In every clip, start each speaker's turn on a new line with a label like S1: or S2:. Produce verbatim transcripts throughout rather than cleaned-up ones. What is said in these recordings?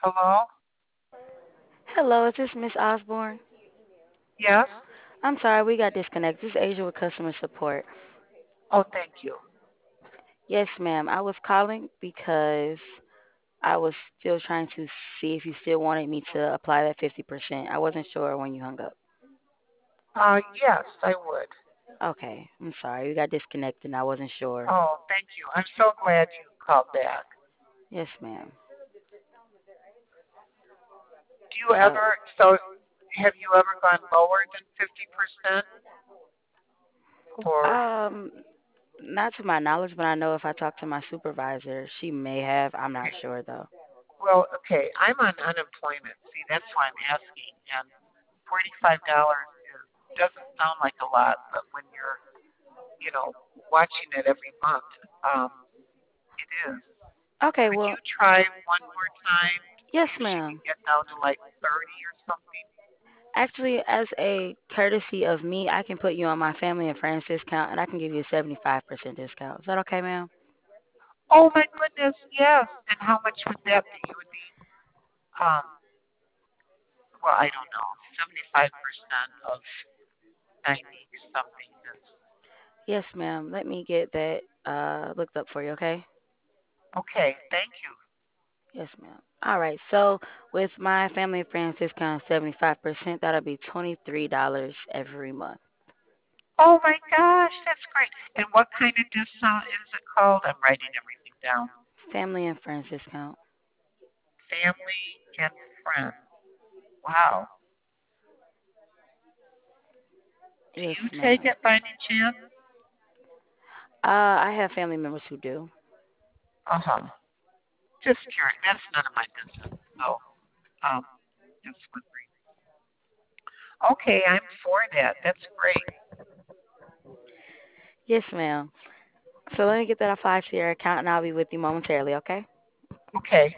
S1: Hello?
S2: Hello, is this Miss Osborne?
S1: Yes?
S2: I'm sorry, we got disconnected. This is Asia with customer support.
S1: Oh, thank you.
S2: Yes, ma'am. I was calling because I was still trying to see if you still wanted me to apply that fifty percent. I wasn't sure when you hung up.
S1: Uh, yes, I would.
S2: Okay, I'm sorry. We got disconnected and I wasn't sure.
S1: Oh, thank you. I'm so glad you called back.
S2: Yes, ma'am.
S1: Do you
S2: So,
S1: ever, so have you ever gone lower than fifty percent? Or,
S2: um, not to my knowledge, but I know if I talk to my supervisor, she may have. I'm not
S1: okay.
S2: sure though.
S1: Well, okay, I'm on unemployment. See, that's why I'm asking. And forty-five dollars is, doesn't sound like a lot, but when you're, you know, watching it every month, um, it is.
S2: Okay,
S1: Could
S2: well,
S1: you try one more time to see
S2: yes,
S1: if she can
S2: ma'am.
S1: get down to like thirty or something?
S2: Actually, as a courtesy of me, I can put you on my family and friends discount and I can give you a seventy-five percent discount. Is that okay, ma'am?
S1: Oh my goodness, yes. And how much would that be? It would be, um, well, I don't know, seventy-five percent of ninety something is,
S2: Yes, ma'am. Let me get that uh, looked up for you, okay?
S1: okay, thank you.
S2: Yes, ma'am. All right. So with my family and friends discount seventy-five percent, that'll be twenty-three dollars every month.
S1: Oh my gosh, that's great. And what kind of discount is it called? I'm writing everything down.
S2: Family and friends discount.
S1: Family and friends. Wow. Do you
S2: Yes,
S1: take
S2: ma'am.
S1: it by any chance?
S2: Uh, I have family members who do.
S1: Uh huh. Just curious. That's none of my business. So, um, just wondering. Okay, I'm for that. That's great.
S2: Yes, ma'am. So let me get that applied to your account and I'll be with you momentarily, okay?
S1: Okay.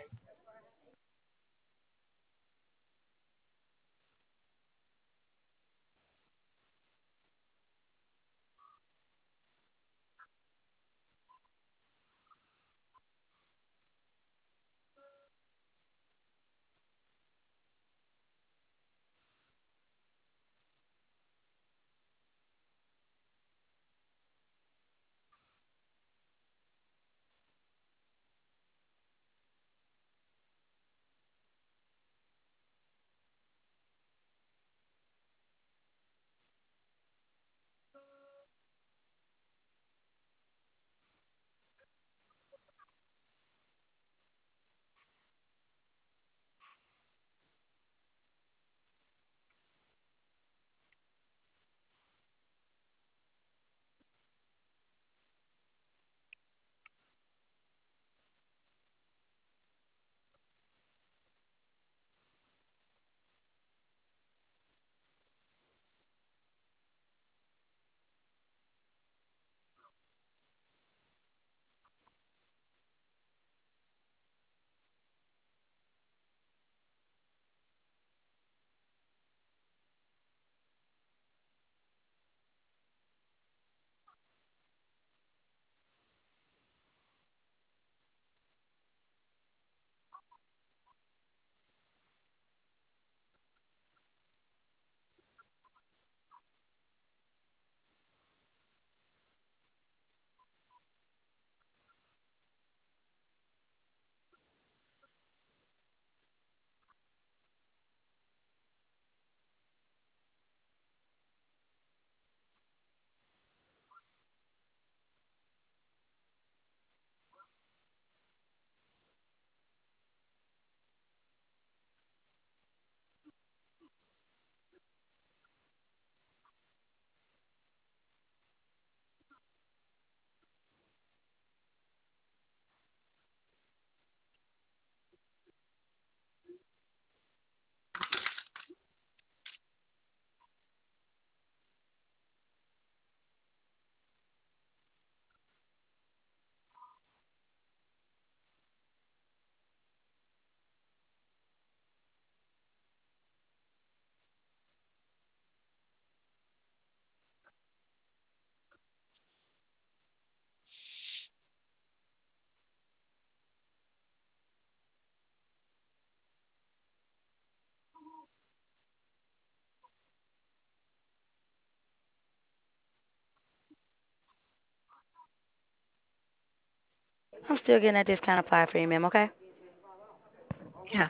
S2: I'm still getting that discount applied for you, ma'am. Okay.
S1: Yes.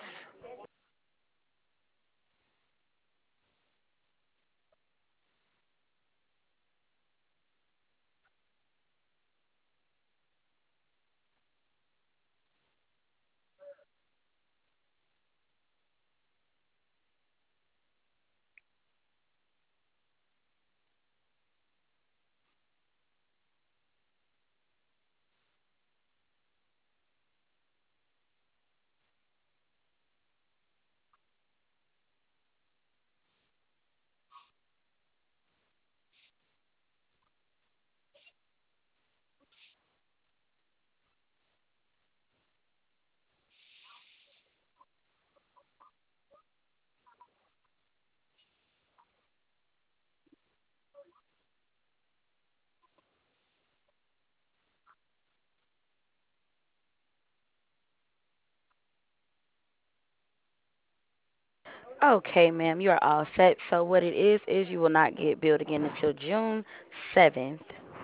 S2: Okay, ma'am. You are all set. So what it is is you will not get billed again until June seventh.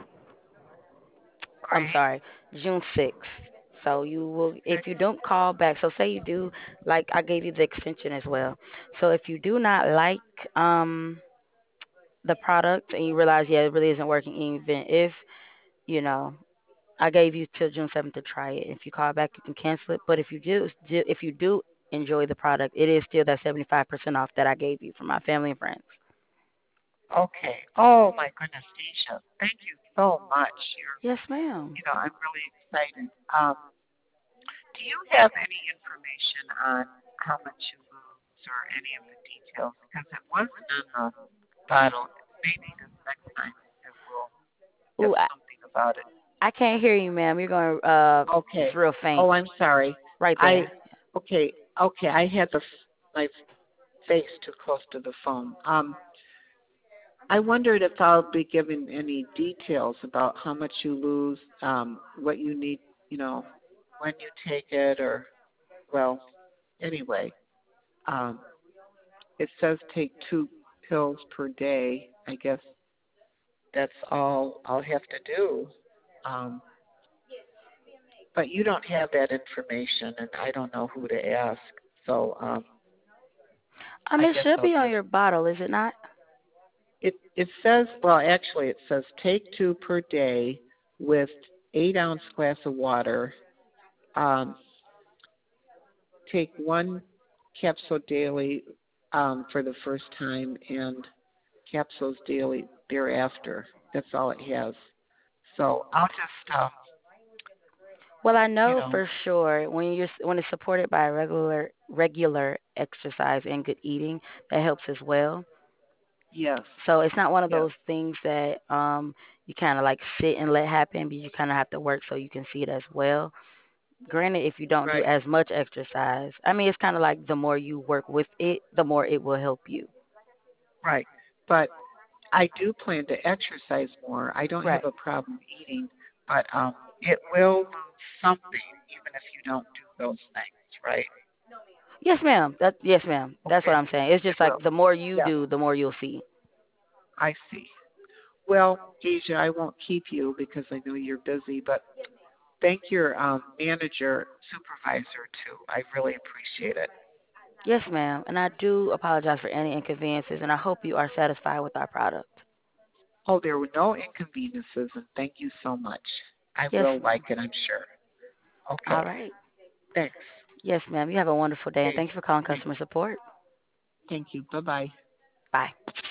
S2: I'm
S1: Right.
S2: sorry, June sixth. So you will, if you don't call back, so say you do, like I gave you the extension as well. So if you do not like um the product and you realize, yeah, it really isn't working, even if, you know, I gave you till June seventh to try it. If you call back, you can cancel it. But if you do, do if you do enjoy the product, it is still that seventy-five percent off that I gave you for my family and friends.
S1: Okay. Oh my goodness, Deja. Thank you so much. You're,
S2: Yes, ma'am.
S1: you know, I'm really excited. Um, do you have any information on how much you lose or any of the details? Because it wasn't on the bottle. Maybe this next time it will have
S2: Ooh, I,
S1: something about it.
S2: I can't hear you, ma'am. You're going, uh, it's
S1: Okay.
S2: real faint.
S1: Oh, I'm sorry.
S2: Right
S1: I
S2: there.
S1: okay. Okay. I had the f- my face too close to the phone. Um, I wondered if I'll be given any details about how much you lose, um, what you need, you know, when you take it, or well, anyway. Um, it says take two pills per day. I guess that's all I'll have to do. Um, but you don't have that information, and I don't know who to ask. So um,
S2: Um,
S1: I
S2: it
S1: guess
S2: should
S1: I'll
S2: be on
S1: just
S2: your bottle, is it not?
S1: it. It says well, actually, it says take two per day with eight ounce glass of water. Um, take one capsule daily um, for the first time, and capsules daily thereafter. That's all it has. So I'll just, um,
S2: Well, I
S1: you
S2: know
S1: know,
S2: for sure when you're when it's supported by regular regular exercise and good eating, that helps as well.
S1: yes,
S2: So it's not one of
S1: yes,
S2: those things that um you kind of like sit and let happen, but you kind of have to work so you can see it as well. Granted, if you don't do
S1: right,
S2: as much exercise, I mean, it's kind of like the more you work with it, the more it will help you.
S1: right. But I do plan to exercise more. I don't have
S2: Right.
S1: a problem eating, but um, it will lose something even if you don't do those things, right?
S2: Yes, ma'am. That yes, ma'am. That's what
S1: Okay,
S2: I'm saying. It's
S1: it
S2: just like
S1: will.
S2: the more you
S1: Yeah,
S2: do, the more you'll see.
S1: I see. Well, Deja, I won't keep you because I know you're busy, but thank your um, manager, supervisor too. I really appreciate it.
S2: Yes, ma'am. And I do apologize for any inconveniences, and I hope you are satisfied with our product.
S1: Oh, there were no inconveniences, and thank you so much. I
S2: Yes,
S1: will like
S2: ma'am.
S1: it, I'm sure.
S2: All
S1: Okay,
S2: right.
S1: thanks.
S2: Yes, ma'am. You have a wonderful day, and
S1: Okay,
S2: thank you for calling
S1: thanks.
S2: customer support.
S1: Thank you. Bye bye.
S2: Bye.